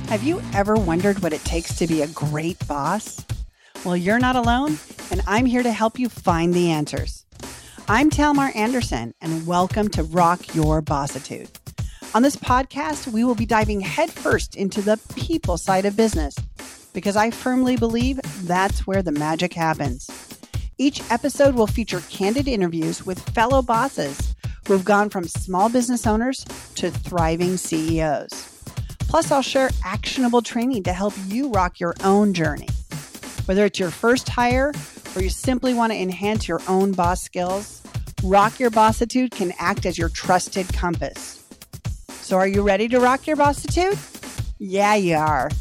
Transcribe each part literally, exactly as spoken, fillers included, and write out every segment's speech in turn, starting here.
Have you ever wondered what it takes to be a great boss? Well, you're not alone, and I'm here to help you find the answers. I'm Talmar Anderson, and welcome to Rock Your Bossitude. On this podcast, we will be diving headfirst into the people side of business, because I firmly believe that's where the magic happens. Each episode will feature candid interviews with fellow bosses who have gone from small business owners to thriving C E Os. Plus, I'll share actionable training to help you rock your own journey. Whether it's your first hire or you simply want to enhance your own boss skills, Rock Your Bossitude can act as your trusted compass. So are you ready to rock your bossitude? Yeah, you are.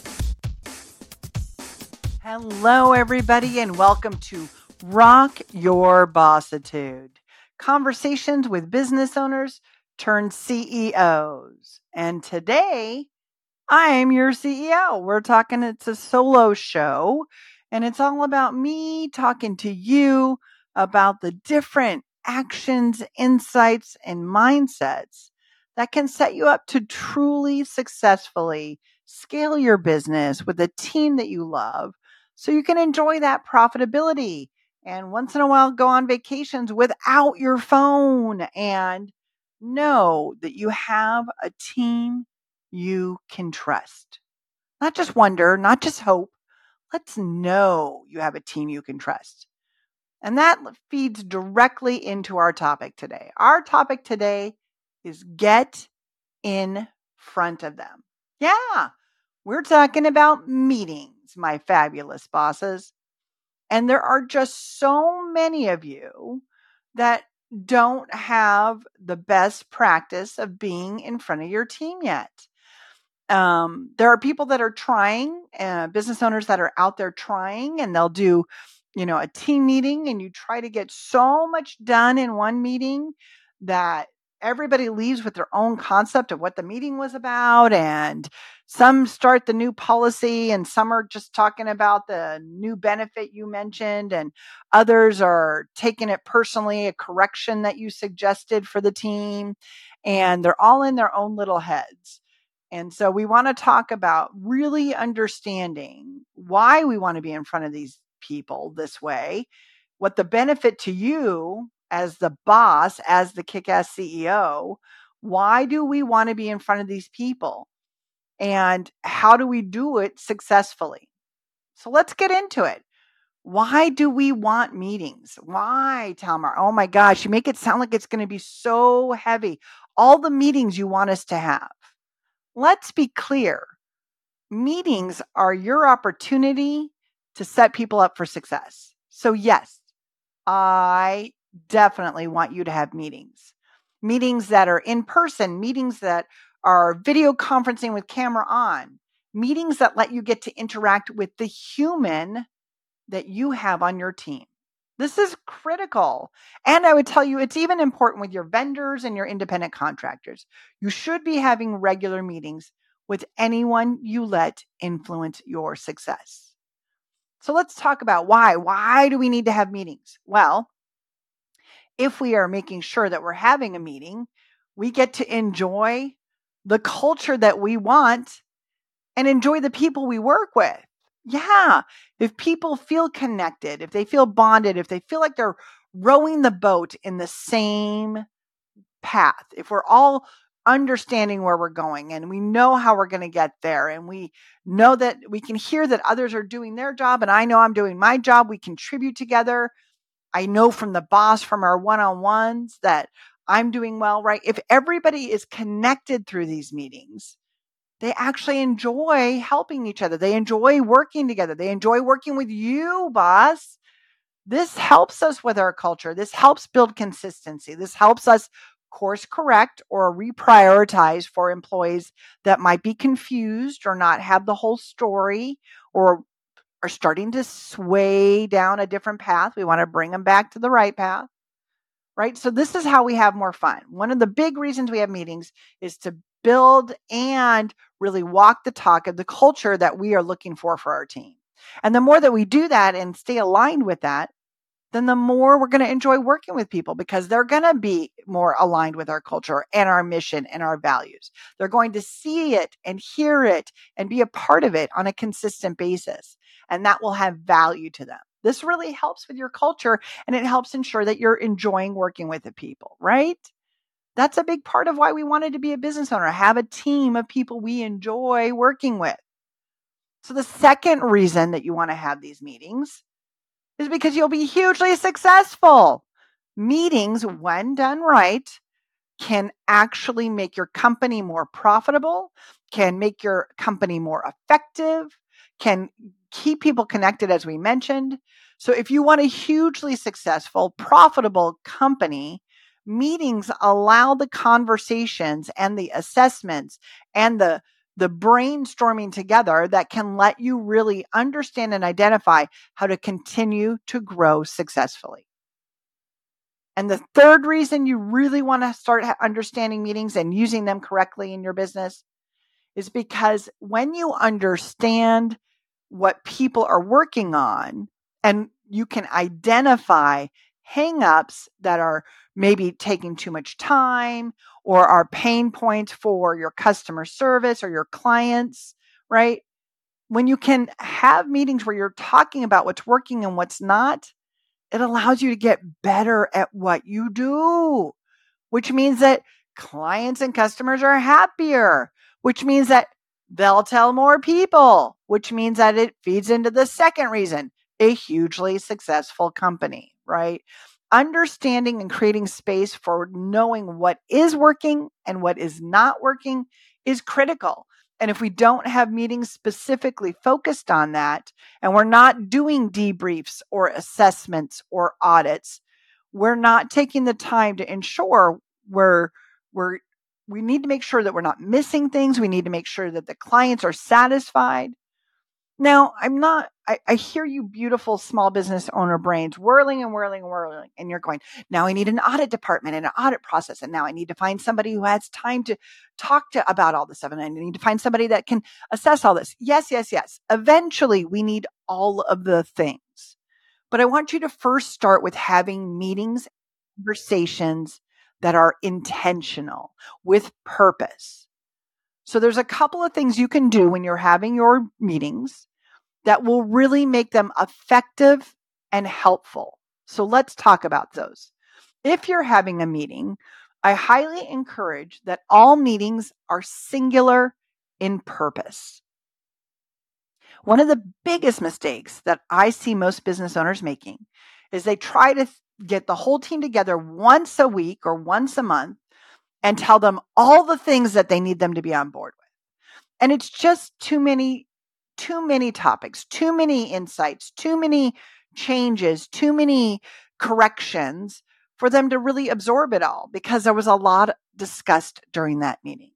Hello, everybody, and welcome to Rock Your Bossitude. Conversations with business owners turned C E Os. And today, I'm your C E O. We're talking, it's a solo show, and it's all about me talking to you about the different actions, insights, and mindsets that can set you up to truly successfully scale your business with a team that you love so you can enjoy that profitability and once in a while go on vacations without your phone and know that you have a team you can trust. Not just wonder, not just hope. Let's know you have a team you can trust. And that feeds directly into our topic today. Our topic today is get in front of them. Yeah, we're talking about meetings, my fabulous bosses. And there are just so many of you that don't have the best practice of being in front of your team yet. Um, there are people that are trying, uh, business owners that are out there trying, and they'll do, you know, a team meeting, and you try to get so much done in one meeting that everybody leaves with their own concept of what the meeting was about. And some start the new policy, and some are just talking about the new benefit you mentioned, and others are taking it personally, a correction that you suggested for the team, and they're all in their own little heads. And so we want to talk about really understanding why we want to be in front of these people this way, what the benefit to you as the boss, as the kick-ass C E O, why do we want to be in front of these people? And how do we do it successfully? So let's get into it. Why do we want meetings? Why, Talmar? Oh my gosh, you make it sound like it's going to be so heavy. All the meetings you want us to have. Let's be clear. Meetings are your opportunity to set people up for success. So yes, I definitely want you to have meetings. Meetings that are in person, meetings that are video conferencing with camera on, meetings that let you get to interact with the human that you have on your team. This is critical. And I would tell you it's even important with your vendors and your independent contractors. You should be having regular meetings with anyone you let influence your success. So let's talk about why. Why do we need to have meetings? Well, if we are making sure that we're having a meeting, we get to enjoy the culture that we want and enjoy the people we work with. Yeah, if people feel connected, if they feel bonded, if they feel like they're rowing the boat in the same path, if we're all understanding where we're going and we know how we're going to get there, and we know that we can hear that others are doing their job and I know I'm doing my job, we contribute together. I know from the boss, from our one-on-ones, that I'm doing well, right? If everybody is connected through these meetings, they actually enjoy helping each other. They enjoy working together. They enjoy working with you, boss. This helps us with our culture. This helps build consistency. This helps us course correct or reprioritize for employees that might be confused or not have the whole story or are starting to sway down a different path. We want to bring them back to the right path, right? So this is how we have more fun. One of the big reasons we have meetings is to build and really walk the talk of the culture that we are looking for for our team. And the more that we do that and stay aligned with that, then the more we're going to enjoy working with people because they're going to be more aligned with our culture and our mission and our values. They're going to see it and hear it and be a part of it on a consistent basis. And that will have value to them. This really helps with your culture, and it helps ensure that you're enjoying working with the people, right? That's a big part of why we wanted to be a business owner, have a team of people we enjoy working with. So the second reason that you want to have these meetings is because you'll be hugely successful. Meetings, when done right, can actually make your company more profitable, can make your company more effective, can keep people connected, as we mentioned. So if you want a hugely successful, profitable company, meetings allow the conversations and the assessments and the the brainstorming together that can let you really understand and identify how to continue to grow successfully. And the third reason you really want to start understanding meetings and using them correctly in your business is because when you understand what people are working on and you can identify hangups that are maybe taking too much time or are pain points for your customer service or your clients, right? When you can have meetings where you're talking about what's working and what's not, it allows you to get better at what you do, which means that clients and customers are happier, which means that they'll tell more people, which means that it feeds into the second reason, a hugely successful company, right? Understanding and creating space for knowing what is working and what is not working is critical. And if we don't have meetings specifically focused on that, and we're not doing debriefs or assessments or audits, we're not taking the time to ensure we're, we're, we need to make sure that we're not missing things. We need to make sure that the clients are satisfied. Now, I'm not, I, I hear you beautiful small business owner brains whirling and whirling and whirling. And you're going, now I need an audit department and an audit process. And now I need to find somebody who has time to talk to about all this stuff. And I need to find somebody that can assess all this. Yes, yes, yes. Eventually we need all of the things. But I want you to first start with having meetings, conversations that are intentional with purpose. So there's a couple of things you can do when you're having your meetings that will really make them effective and helpful. So let's talk about those. If you're having a meeting, I highly encourage that all meetings are singular in purpose. One of the biggest mistakes that I see most business owners making is they try to get the whole team together once a week or once a month and tell them all the things that they need them to be on board with. And it's just too many too many topics, too many insights, too many changes, too many corrections for them to really absorb it all because there was a lot discussed during that meeting.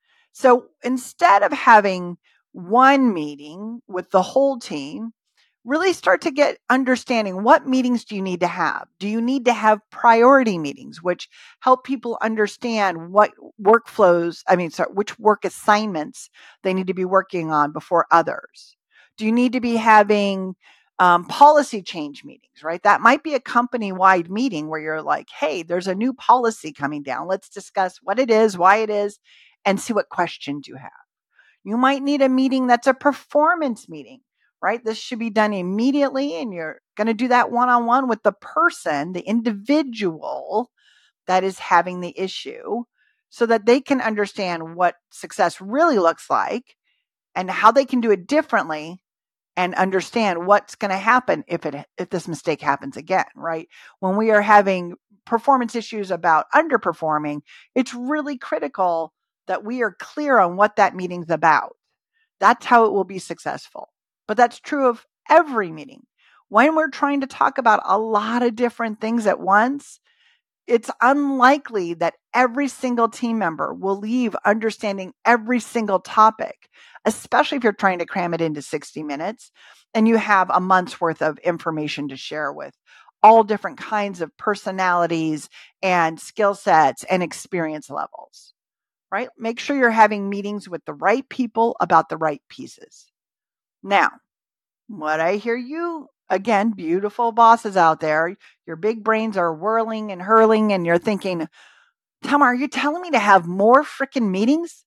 So instead of having one meeting with the whole team, really start to get understanding what meetings do you need to have? Do you need to have priority meetings, which help people understand what workflows, I mean, sorry, which work assignments they need to be working on before others? Do you need to be having um, policy change meetings, right? That might be a company-wide meeting where you're like, hey, there's a new policy coming down. Let's discuss what it is, why it is, and see what questions you have. You might need a meeting that's a performance meeting, right? This should be done immediately, and you're going to do that one-on-one with the person, the individual that is having the issue, so that they can understand what success really looks like and how they can do it differently and understand what's going to happen if it if this mistake happens again, right? When we are having performance issues about underperforming, it's really critical that we are clear on what that meeting's about. That's how it will be successful. But that's true of every meeting. When we're trying to talk about a lot of different things at once, it's unlikely that every single team member will leave understanding every single topic, especially if you're trying to cram it into sixty minutes and you have a month's worth of information to share with all different kinds of personalities and skill sets and experience levels, right? Make sure you're having meetings with the right people about the right pieces. Now, what I hear you again, beautiful bosses out there, your big brains are whirling and hurling, and you're thinking, Tamar, are you telling me to have more freaking meetings?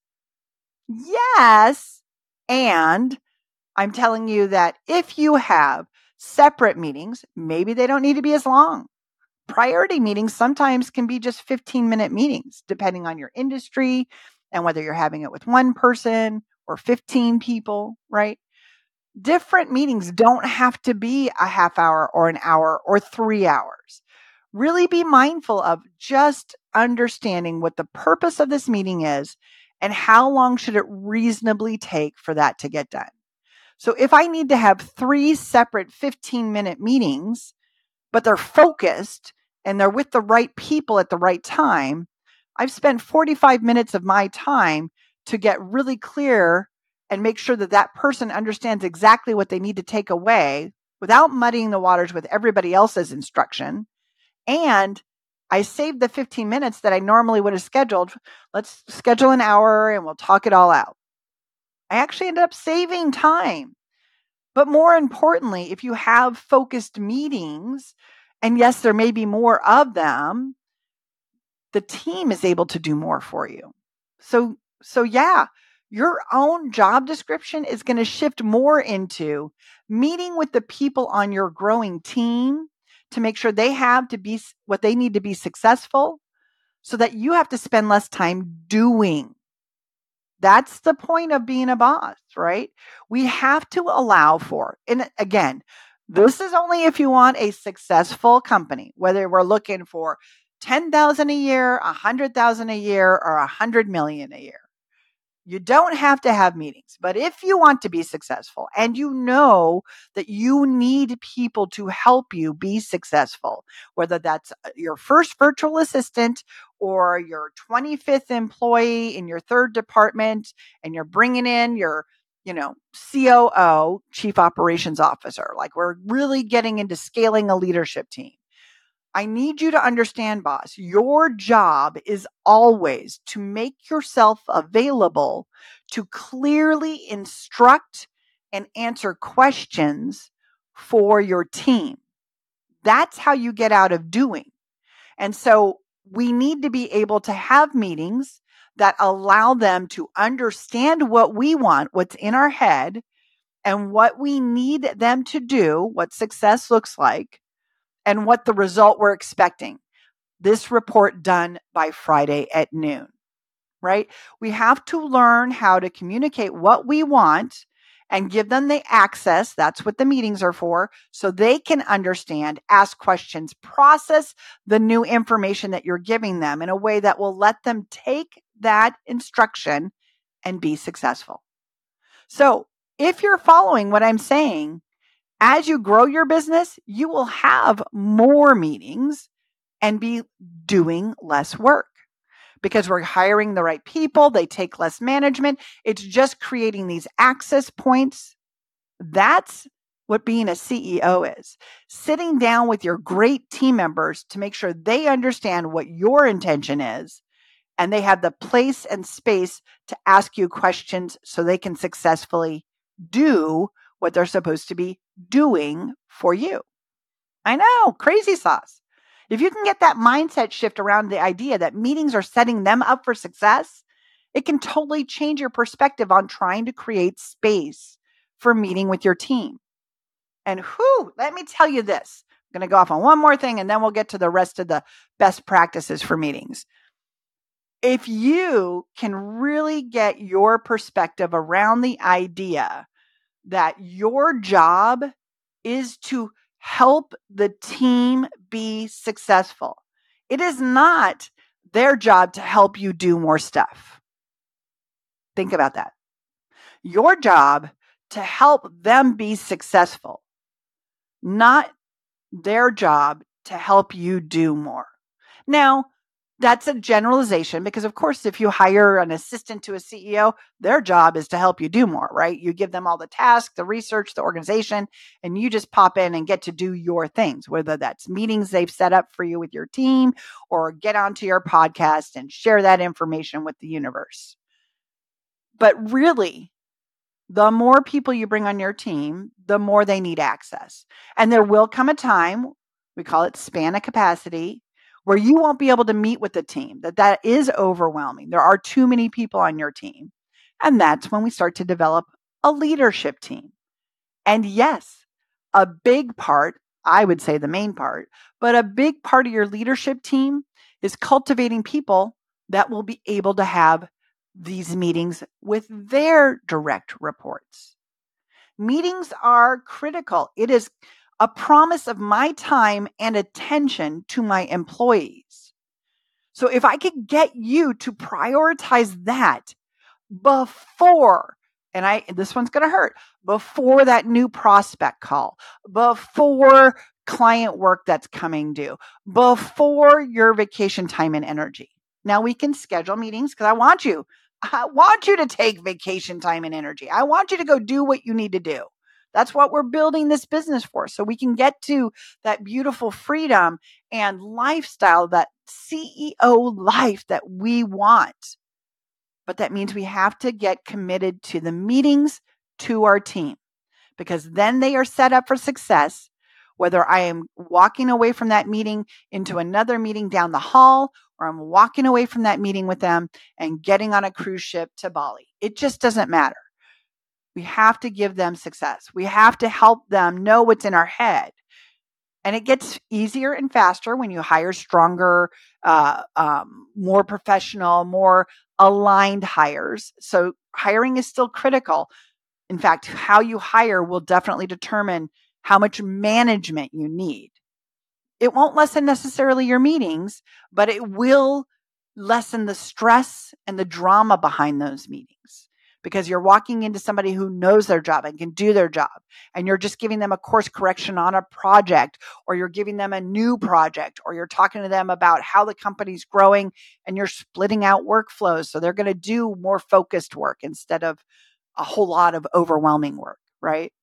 Yes. And I'm telling you that if you have separate meetings, maybe they don't need to be as long. Priority meetings sometimes can be just fifteen minute meetings, depending on your industry and whether you're having it with one person or fifteen people, right? Different meetings don't have to be a half hour or an hour or three hours. Really be mindful of just understanding what the purpose of this meeting is and how long should it reasonably take for that to get done. So if I need to have three separate fifteen minute meetings, but they're focused and they're with the right people at the right time, I've spent forty-five minutes of my time to get really clear and make sure that that person understands exactly what they need to take away without muddying the waters with everybody else's instruction. And I saved the fifteen minutes that I normally would have scheduled. Let's schedule an hour and we'll talk it all out. I actually ended up saving time. But more importantly, if you have focused meetings, and yes, there may be more of them, the team is able to do more for you. So, so yeah, your own job description is going to shift more into meeting with the people on your growing team to make sure they have to be what they need to be successful so that you have to spend less time doing. That's the point of being a boss, right? We have to allow for, and again, this is only if you want a successful company, whether we're looking for ten thousand a year, one hundred thousand a year, or one hundred million a year. You don't have to have meetings, but if you want to be successful and you know that you need people to help you be successful, whether that's your first virtual assistant or your twenty-fifth employee in your third department, and you're bringing in your, you know, C O O, Chief Operations Officer, like we're really getting into scaling a leadership team. I need you to understand, boss, your job is always to make yourself available to clearly instruct and answer questions for your team. That's how you get out of doing. And so we need to be able to have meetings that allow them to understand what we want, what's in our head, and what we need them to do, what success looks like, and what the result we're expecting. This report done by Friday at noon, right? We have to learn how to communicate what we want and give them the access. That's what the meetings are for, so they can understand, ask questions, process the new information that you're giving them in a way that will let them take that instruction and be successful. So if you're following what I'm saying, as you grow your business, you will have more meetings and be doing less work because we're hiring the right people. They take less management. It's just creating these access points. That's what being a C E O is. Sitting down with your great team members to make sure they understand what your intention is and they have the place and space to ask you questions so they can successfully do what they're supposed to be doing for you. I know, crazy sauce. If you can get that mindset shift around the idea that meetings are setting them up for success, it can totally change your perspective on trying to create space for meeting with your team. And whew, let me tell you this. I'm going to go off on one more thing and then we'll get to the rest of the best practices for meetings. If you can really get your perspective around the idea that your job is to help the team be successful. It is not their job to help you do more stuff. Think about that. Your job to help them be successful, not their job to help you do more. Now, that's a generalization because, of course, if you hire an assistant to a C E O, their job is to help you do more, right? You give them all the tasks, the research, the organization, and you just pop in and get to do your things, whether that's meetings they've set up for you with your team or get onto your podcast and share that information with the universe. But really, the more people you bring on your team, the more they need access. And there will come a time, we call it span of capacity, where you won't be able to meet with the team, that that is overwhelming. There are too many people on your team. And that's when we start to develop a leadership team. And yes, a big part, I would say the main part, but a big part of your leadership team is cultivating people that will be able to have these meetings with their direct reports. Meetings are critical. It is a promise of my time and attention to my employees. So if I could get you to prioritize that before, and I this one's going to hurt, before that new prospect call, before client work that's coming due, before your vacation time and energy. Now we can schedule meetings because I want you. I want you to take vacation time and energy. I want you to go do what you need to do. That's what we're building this business for. So we can get to that beautiful freedom and lifestyle, that C E O life that we want. But that means we have to get committed to the meetings to our team, because then they are set up for success. Whether I am walking away from that meeting into another meeting down the hall, or I'm walking away from that meeting with them and getting on a cruise ship to Bali, it just doesn't matter. We have to give them success. We have to help them know what's in our head. And it gets easier and faster when you hire stronger, uh, um, more professional, more aligned hires. So hiring is still critical. In fact, how you hire will definitely determine how much management you need. It won't lessen necessarily your meetings, but it will lessen the stress and the drama behind those meetings, because you're walking into somebody who knows their job and can do their job, and you're just giving them a course correction on a project, or you're giving them a new project, or you're talking to them about how the company's growing, and you're splitting out workflows so they're going to do more focused work instead of a whole lot of overwhelming work, right?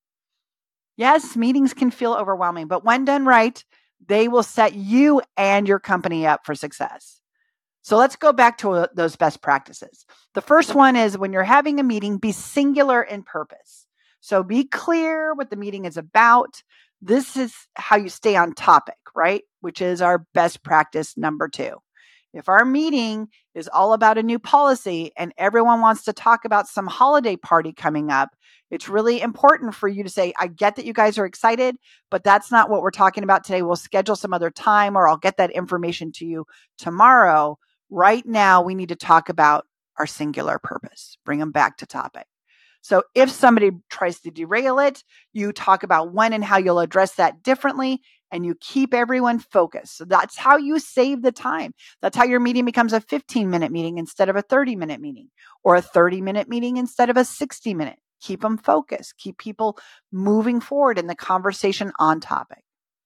Yes, meetings can feel overwhelming, but when done right, they will set you and your company up for success. So let's go back to uh, those best practices. The first one is, when you're having a meeting, be singular in purpose. So be clear what the meeting is about. This is how you stay on topic, right? Which is our best practice number two. If our meeting is all about a new policy and everyone wants to talk about some holiday party coming up, it's really important for you to say, I get that you guys are excited, but that's not what we're talking about today. We'll schedule some other time, or I'll get that information to you tomorrow. Right now, we need to talk about our singular purpose. Bring them back to topic. So if somebody tries to derail it, you talk about when and how you'll address that differently, and you keep everyone focused. So that's how you save the time. That's how your meeting becomes a fifteen minute meeting instead of a thirty minute meeting, or a thirty minute meeting instead of a sixty minute. Keep them focused. Keep people moving forward in the conversation on topic.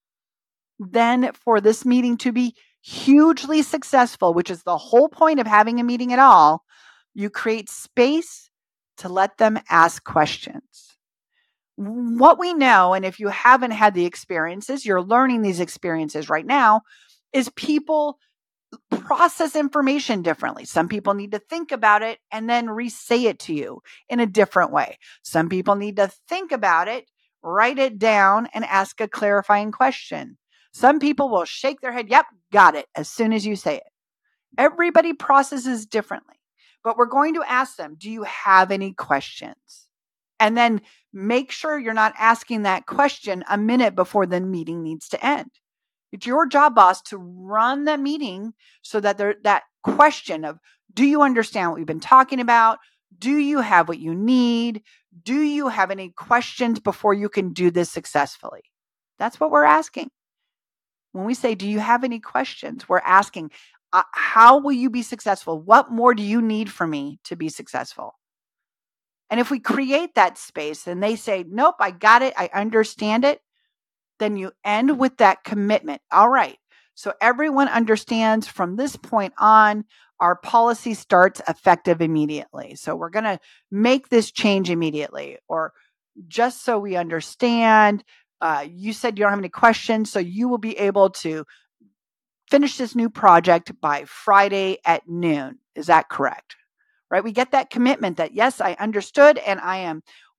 Then for this meeting to be hugely successful, which is the whole point of having a meeting at all, you create space to let them ask questions. What we know, and if you haven't had the experiences, you're learning these experiences right now, is people process information differently. Some people need to think about it and then re-say it to you in a different way. Some people need to think about it, write it down, and ask a clarifying question. Some people will shake their head, yep, got it, as soon as you say it. Everybody processes differently, but we're going to ask them, do you have any questions? And then make sure you're not asking that question a minute before the meeting needs to end. It's your job, boss, to run the meeting so that there, that question of, do you understand what we've been talking about? Do you have what you need? Do you have any questions before you can do this successfully? That's what we're asking. When we say, do you have any questions? We're asking, uh, how will you be successful? What more do you need from me to be successful? And if we create that space and they say, nope, I got it, I understand it, then you end with that commitment. All right. So everyone understands from this point on, our policy starts effective immediately. So we're going to make this change immediately. Or just so we understand, uh, you said you don't have any questions, so you will be able to finish this new project by Friday at noon. Is that correct? Right? We get that commitment that, yes, I understood and I am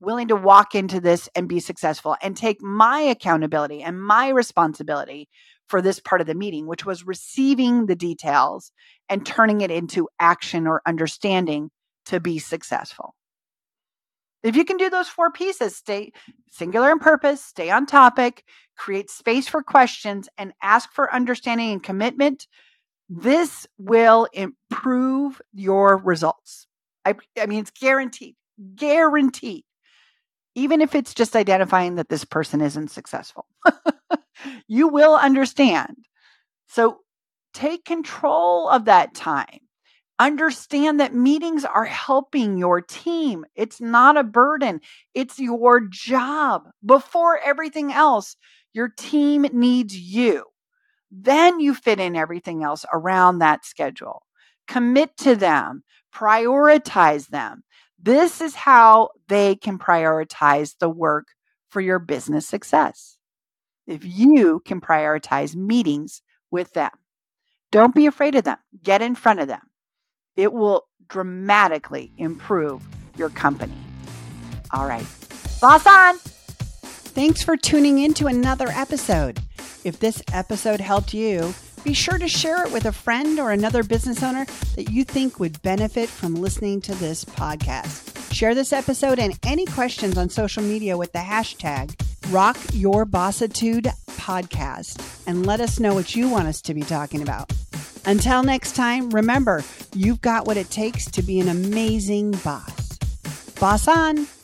willing to walk into this and be successful and take my accountability and my responsibility for this part of the meeting, which was receiving the details and turning it into action or understanding to be successful. If you can do those four pieces, stay singular in purpose, stay on topic, create space for questions, and ask for understanding and commitment, this will improve your results. I, I mean, it's guaranteed, guaranteed. Even if it's just identifying that this person isn't successful, you will understand. So take control of that time. Understand that meetings are helping your team. It's not a burden. It's your job. Before everything else, your team needs you. Then you fit in everything else around that schedule. Commit to them. Prioritize them. This is how they can prioritize the work for your business success. If you can prioritize meetings with them, don't be afraid of them. Get in front of them. It will dramatically improve your company. All right. Boss on. Thanks for tuning in to another episode. If this episode helped you, be sure to share it with a friend or another business owner that you think would benefit from listening to this podcast. Share this episode and any questions on social media with the hashtag Rock Your Bossitude Podcast and let us know what you want us to be talking about. Until next time, remember, you've got what it takes to be an amazing boss. Boss on!